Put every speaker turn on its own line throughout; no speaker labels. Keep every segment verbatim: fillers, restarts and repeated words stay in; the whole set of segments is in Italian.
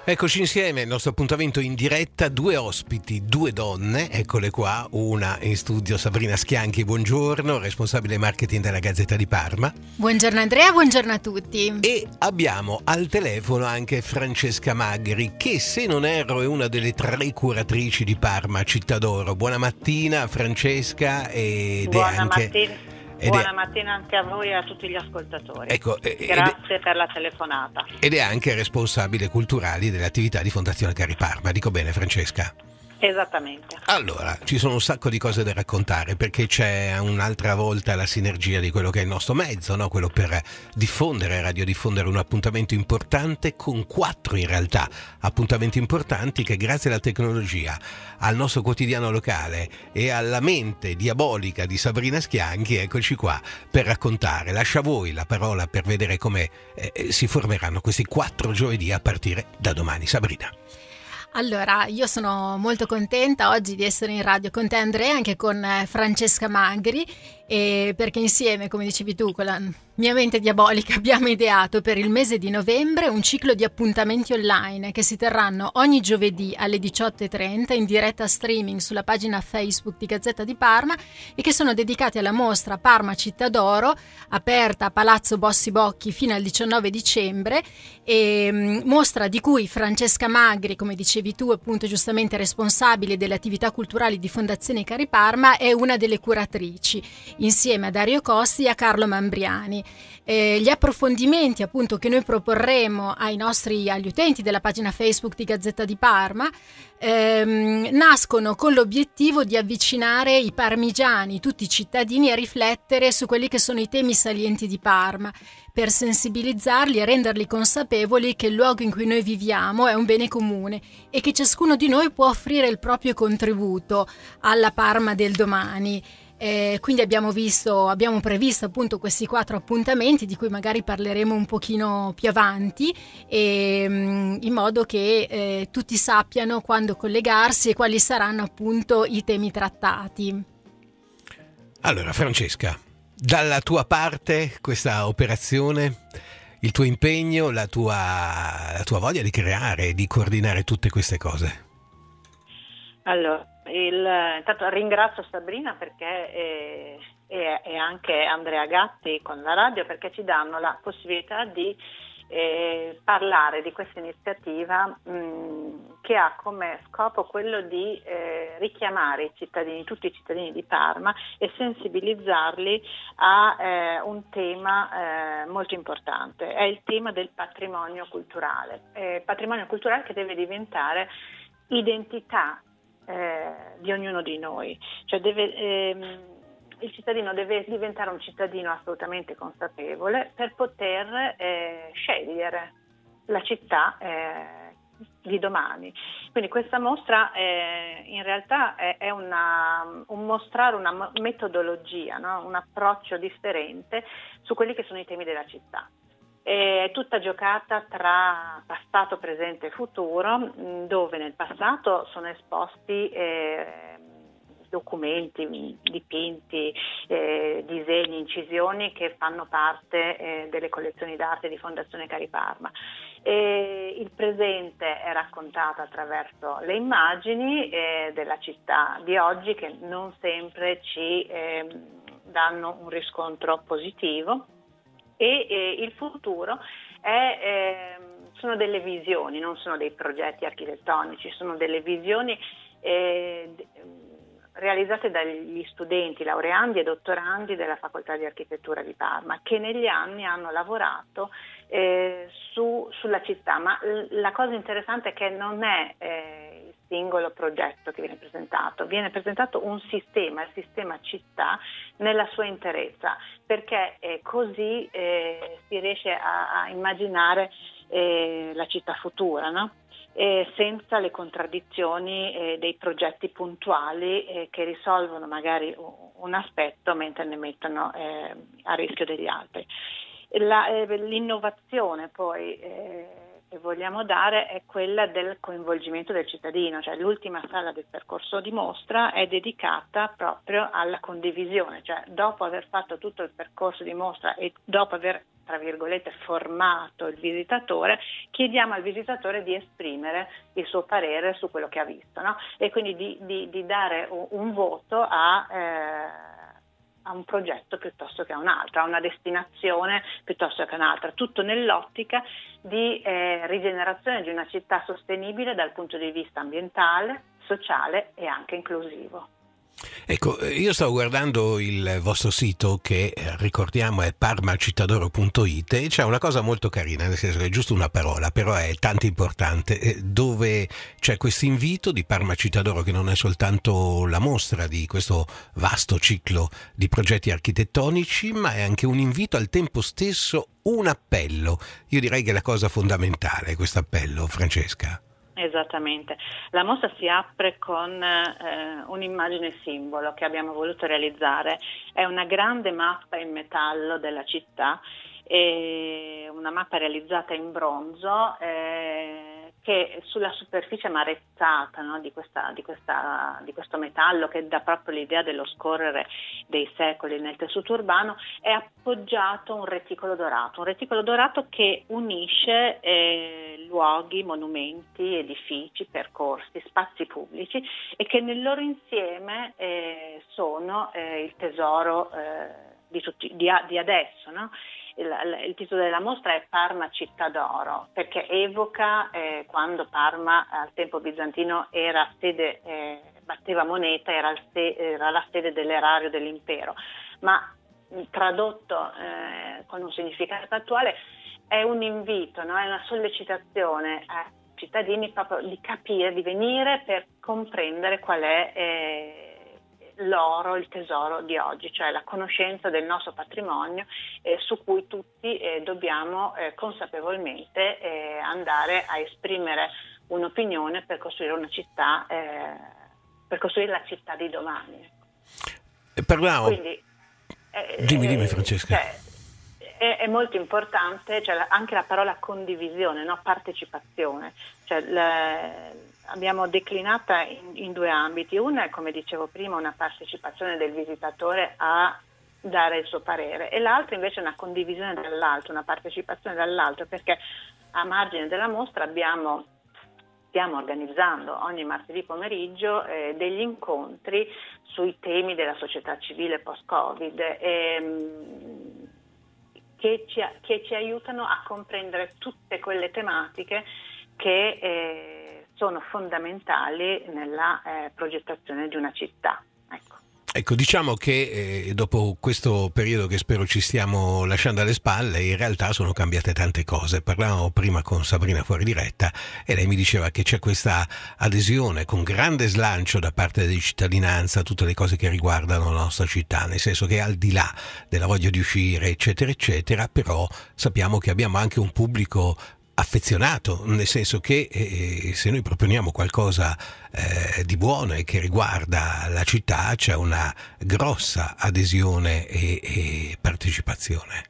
Eccoci insieme, il nostro appuntamento in diretta, due ospiti, due donne, eccole qua, una in studio Sabrina Schianchi, buongiorno, responsabile marketing della Gazzetta di Parma.
Buongiorno Andrea, buongiorno a tutti.
E abbiamo al telefono anche Francesca Magri, che se non erro è una delle tre curatrici di Parma Città d'Oro. Buona mattina Francesca ed
Buona
è anche...
mattina.
Ed
Buona
è...
mattina anche a voi e a tutti gli ascoltatori.
Ecco,
Grazie
è...
per la telefonata.
Ed è anche responsabile culturali delle attività di Fondazione Cari Parma. Dico bene, Francesca?
Esattamente.
Allora, ci sono un sacco di cose da raccontare, perché c'è un'altra volta la sinergia di quello che è il nostro mezzo, no? Quello per diffondere, radiodiffondere un appuntamento importante con quattro in realtà appuntamenti importanti che grazie alla tecnologia, al nostro quotidiano locale e alla mente diabolica di Sabrina Schianchi, eccoci qua per raccontare. Lascio a voi la parola per vedere come eh, si formeranno questi quattro giovedì a partire da domani. Sabrina.
Allora, io sono molto contenta oggi di essere in radio con te Andrea, anche con Francesca Magri, e perché insieme, come dicevi tu, con la mia mente diabolica abbiamo ideato per il mese di novembre un ciclo di appuntamenti online che si terranno ogni giovedì alle diciotto e trenta in diretta streaming sulla pagina Facebook di Gazzetta di Parma e che sono dedicati alla mostra Parma Città d'Oro, aperta a Palazzo Bossi Bocchi fino al diciannove dicembre, e mostra di cui Francesca Magri, come dicevi tu, appunto giustamente responsabile delle attività culturali di Fondazione Cari Parma, è una delle curatrici, insieme a Dario Costi e a Carlo Mambriani. Eh, gli approfondimenti appunto che noi proporremo ai nostri agli utenti della pagina Facebook di Gazzetta di Parma ehm, nascono con l'obiettivo di avvicinare i parmigiani, tutti i cittadini, a riflettere su quelli che sono i temi salienti di Parma, per sensibilizzarli e renderli consapevoli che il luogo in cui noi viviamo è un bene comune e che ciascuno di noi può offrire il proprio contributo alla Parma del domani. Eh, quindi abbiamo visto, abbiamo previsto appunto questi quattro appuntamenti di cui magari parleremo un pochino più avanti, e, mh, in modo che eh, tutti sappiano quando collegarsi e quali saranno appunto i temi trattati.
Allora Francesca, dalla tua parte questa operazione, il tuo impegno, la tua, la tua voglia di creare, di coordinare tutte queste cose.
Allora, il, intanto ringrazio Sabrina perché eh, e, e anche Andrea Gatti con la radio, perché ci danno la possibilità di eh, parlare di questa iniziativa mh, che ha come scopo quello di eh, richiamare i cittadini, tutti i cittadini di Parma, e sensibilizzarli a eh, un tema eh, molto importante, è il tema del patrimonio culturale, eh, patrimonio culturale che deve diventare identità Eh, di ognuno di noi, cioè deve, ehm, il cittadino deve diventare un cittadino assolutamente consapevole per poter eh, scegliere la città eh, di domani. Quindi questa mostra eh, in realtà è, è una, un mostrare una metodologia, no? Un approccio differente su quelli che sono i temi della città. È tutta giocata tra passato, presente e futuro, dove nel passato sono esposti eh, documenti, dipinti, eh, disegni, incisioni che fanno parte eh, delle collezioni d'arte di Fondazione Cari Parma. E il presente è raccontato attraverso le immagini eh, della città di oggi, che non sempre ci eh, danno un riscontro positivo. E eh, il futuro è, eh, sono delle visioni, non sono dei progetti architettonici, sono delle visioni eh, realizzate dagli studenti, laureandi e dottorandi della Facoltà di Architettura di Parma, che negli anni hanno lavorato eh, su, sulla città, ma la cosa interessante è che non è eh, il singolo progetto che viene presentato, viene presentato un sistema, il sistema città nella sua interezza, perché eh, così eh, si riesce a, a immaginare eh, la città futura, no? Eh, senza le contraddizioni eh, dei progetti puntuali eh, che risolvono magari un, un aspetto mentre ne mettono eh, a rischio degli altri. La, eh, l'innovazione poi eh, che vogliamo dare è quella del coinvolgimento del cittadino, cioè l'ultima sala del percorso di mostra è dedicata proprio alla condivisione, cioè dopo aver fatto tutto il percorso di mostra e dopo aver, tra virgolette, formato il visitatore, chiediamo al visitatore di esprimere il suo parere su quello che ha visto, no? E quindi di, di, di dare un, un voto a... Eh, a un progetto piuttosto che a un altro, a una destinazione piuttosto che a un'altra, tutto nell'ottica di eh, rigenerazione di una città sostenibile dal punto di vista ambientale, sociale e anche inclusivo.
Ecco, io stavo guardando il vostro sito che ricordiamo è parmacittadoro punto it e c'è una cosa molto carina, nel senso che è giusto una parola, però è tanto importante, dove c'è questo invito di Parma Cittadoro che non è soltanto la mostra di questo vasto ciclo di progetti architettonici, ma è anche un invito, al tempo stesso un appello. Io direi che è la cosa fondamentale, questo appello, Francesca.
Esattamente, la mostra si apre con eh, un'immagine simbolo che abbiamo voluto realizzare, è una grande mappa in metallo della città, e una mappa realizzata in bronzo eh, che sulla superficie marezzata, no, di, questa, di, questa, di questo metallo che dà proprio l'idea dello scorrere dei secoli nel tessuto urbano, è appoggiato un reticolo dorato, un reticolo dorato che unisce eh, luoghi, monumenti, edifici, percorsi, spazi pubblici e che nel loro insieme eh, sono eh, il tesoro eh, di, tutti, di, di adesso, no? Il, il titolo della mostra è Parma città d'oro, perché evoca eh, quando Parma al tempo bizantino era sede, eh, batteva moneta, era, se, era la sede dell'erario dell'impero, ma tradotto eh, con un significato attuale è un invito, no? È una sollecitazione ai cittadini proprio di capire, di venire per comprendere qual è eh, l'oro, il tesoro di oggi, cioè la conoscenza del nostro patrimonio eh, su cui tutti eh, dobbiamo eh, consapevolmente eh, andare a esprimere un'opinione per costruire una città, eh, per costruire la città di domani.
E parliamo.
Quindi, eh,
dimmi, dimmi Francesca.
Cioè, è, è molto importante, cioè, anche la parola condivisione, no? Partecipazione, cioè, le, abbiamo declinata in, in due ambiti. Una è, come dicevo prima, una partecipazione del visitatore a dare il suo parere, e l'altra invece è una condivisione dall'alto, una partecipazione dall'alto, perché a margine della mostra abbiamo, stiamo organizzando ogni martedì pomeriggio eh, degli incontri sui temi della società civile post-Covid ehm, che, ci, che ci aiutano a comprendere tutte quelle tematiche che eh, sono fondamentali nella eh, progettazione di una città. Ecco.
Ecco, diciamo che eh, dopo questo periodo che spero ci stiamo lasciando alle spalle, in realtà sono cambiate tante cose. Parlavamo prima con Sabrina fuori diretta e lei mi diceva che c'è questa adesione con grande slancio da parte di cittadinanza a tutte le cose che riguardano la nostra città, nel senso che al di là della voglia di uscire, eccetera, eccetera, però sappiamo che abbiamo anche un pubblico affezionato, nel senso che eh, se noi proponiamo qualcosa eh, di buono e che riguarda la città, c'è una grossa adesione e, e partecipazione.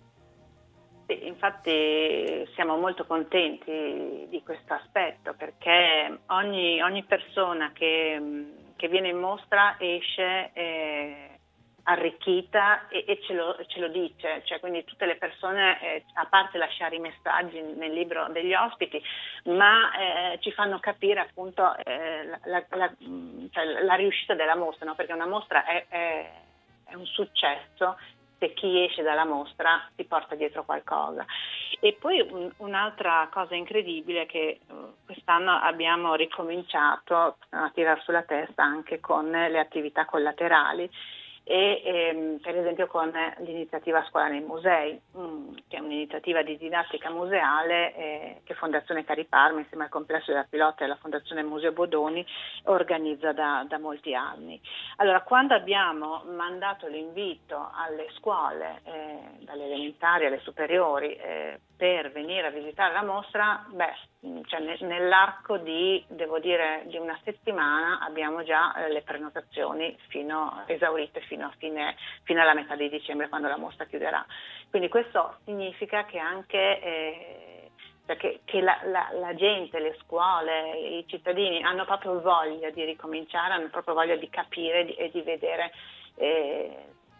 Sì, infatti siamo molto contenti di questo aspetto, perché ogni, ogni persona che, che viene in mostra esce eh, arricchita e, e ce, lo, ce lo dice, cioè, quindi tutte le persone, eh, a parte lasciare i messaggi nel libro degli ospiti, ma eh, ci fanno capire appunto eh, la, la, la, cioè, la riuscita della mostra, no? Perché una mostra è, è, è un successo se chi esce dalla mostra si porta dietro qualcosa. E poi un, un'altra cosa incredibile è che uh, quest'anno abbiamo ricominciato a tirare sulla testa anche con le attività collaterali, e ehm, per esempio con l'iniziativa Scuola nei Musei, mh, che è un'iniziativa di didattica museale eh, che Fondazione Cari Parma, insieme al Complesso della Pilota e la Fondazione Museo Bodoni, organizza da, da molti anni. Allora, quando abbiamo mandato l'invito alle scuole, eh, dalle elementari alle superiori, eh, per venire a visitare la mostra, beh, cioè nell'arco di, devo dire, di una settimana abbiamo già eh, le prenotazioni fino esaurite fino a fine, fino alla metà di dicembre, quando la mostra chiuderà. Quindi questo significa che anche eh, cioè che, che la, la, la gente, le scuole, i cittadini hanno proprio voglia di ricominciare, hanno proprio voglia di capire di, e di vedere, eh,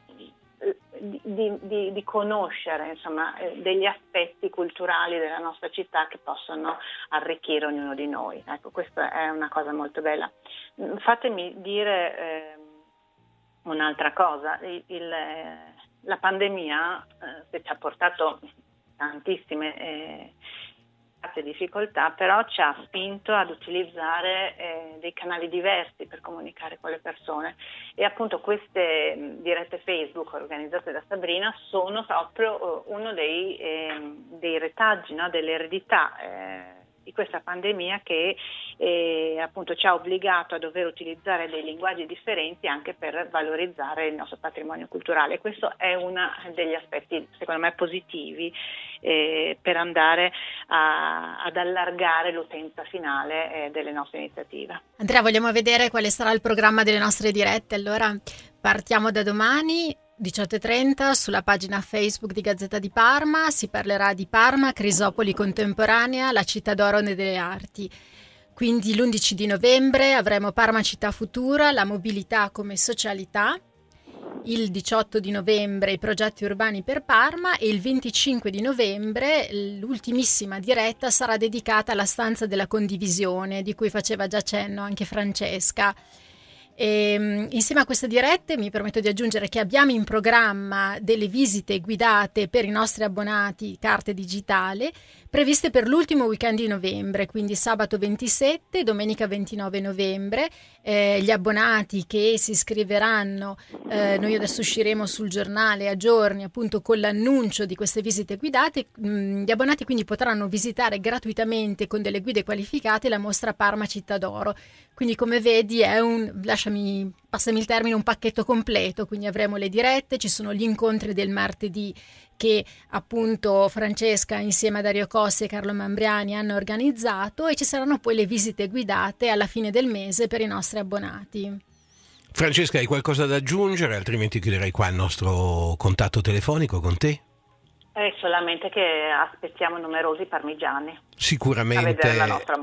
di, di, di, di conoscere insomma eh, degli aspetti culturali della nostra città che possono arricchire ognuno di noi. Ecco, questa è una cosa molto bella. Fatemi dire eh, un'altra cosa, il, il, la pandemia eh, ci ha portato tantissime eh, difficoltà, però ci ha spinto ad utilizzare eh, dei canali diversi per comunicare con le persone, e appunto queste mh, dirette Facebook organizzate da Sabrina sono proprio uh, uno dei, eh, dei retaggi, no? delle eredità eh, di questa pandemia che eh, appunto ci ha obbligato a dover utilizzare dei linguaggi differenti anche per valorizzare il nostro patrimonio culturale. Questo è uno degli aspetti secondo me positivi eh, per andare a, ad allargare l'utenza finale eh, delle nostre iniziative.
Andrea, vogliamo vedere quale sarà il programma delle nostre dirette? Allora partiamo da domani diciotto e trenta sulla pagina Facebook di Gazzetta di Parma. Si parlerà di Parma, Crisopoli contemporanea, la città d'oro delle arti. Quindi l'undici di novembre avremo Parma città futura, la mobilità come socialità. Il diciotto di novembre i progetti urbani per Parma, e il venticinque di novembre l'ultimissima diretta sarà dedicata alla stanza della condivisione, di cui faceva già cenno anche Francesca. E, insieme a queste dirette mi permetto di aggiungere che abbiamo in programma delle visite guidate per i nostri abbonati, carte digitali, previste per l'ultimo weekend di novembre, quindi sabato ventisette, domenica ventinove novembre. Eh, gli abbonati che si iscriveranno, eh, noi adesso usciremo sul giornale a giorni appunto con l'annuncio di queste visite guidate. Mh, gli abbonati quindi potranno visitare gratuitamente con delle guide qualificate la mostra Parma Città d'Oro. Quindi come vedi è un, lasciami, passami il termine, un pacchetto completo, quindi avremo le dirette, ci sono gli incontri del martedì che appunto Francesca insieme a Dario Cossi e Carlo Mambriani hanno organizzato, e ci saranno poi le visite guidate alla fine del mese per i nostri abbonati.
Francesca, hai qualcosa da aggiungere? Altrimenti chiuderei qua il nostro contatto telefonico con te.
È solamente che aspettiamo numerosi parmigiani.
Sicuramente,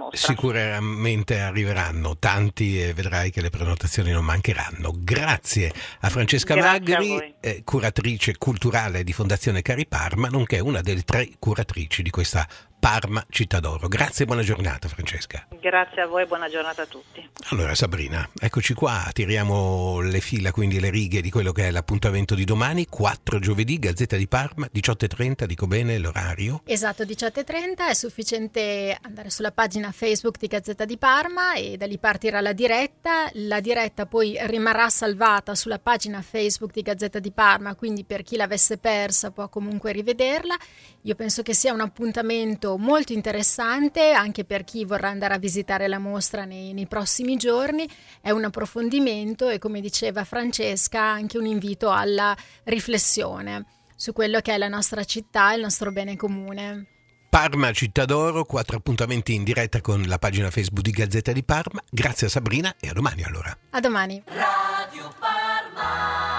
sicuramente arriveranno tanti, e vedrai che le prenotazioni non mancheranno. Grazie a Francesca
Grazie
Magri,
a
eh, curatrice culturale di Fondazione Cari Parma, nonché una delle tre curatrici di questa Parma Città d'Oro. Grazie e buona giornata, Francesca.
Grazie a voi e buona giornata a tutti.
Allora Sabrina, eccoci qua, tiriamo le fila, quindi le righe di quello che è l'appuntamento di domani, quattro giovedì, Gazzetta di Parma, diciotto e trenta, dico bene l'orario?
Esatto, diciotto e trenta, è sufficiente andare sulla pagina Facebook di Gazzetta di Parma e da lì partirà la diretta. La diretta poi rimarrà salvata sulla pagina Facebook di Gazzetta di Parma, quindi per chi l'avesse persa può comunque rivederla. Io penso che sia un appuntamento molto interessante anche per chi vorrà andare a visitare la mostra nei, nei prossimi giorni. È un approfondimento e, come diceva Francesca, anche un invito alla riflessione su quello che è la nostra città e il nostro bene comune.
Parma Città d'Oro, quattro appuntamenti in diretta con la pagina Facebook di Gazzetta di Parma. Grazie a Sabrina e a domani allora.
A domani.
Radio Parma.